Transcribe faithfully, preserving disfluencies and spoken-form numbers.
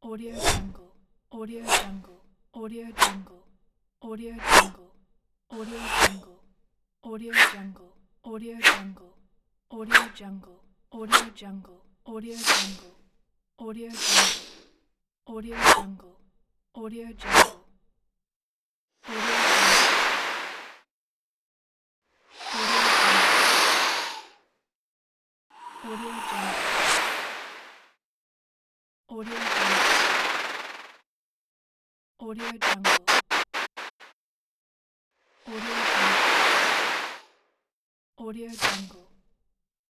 Audio Jungle, Audio Jungle, Audio Jungle, Audio Jungle, Audio Jungle, Audio Jungle, Audio Jungle, Audio Jungle, Audio Jungle, Audio Jungle, Audio Jungle, Audio Jungle, Audio Jungle, Audio Jungle, Audio Jungle, Audio Jungle, Audio Jungle, Audio Jungle, Audio Jungle.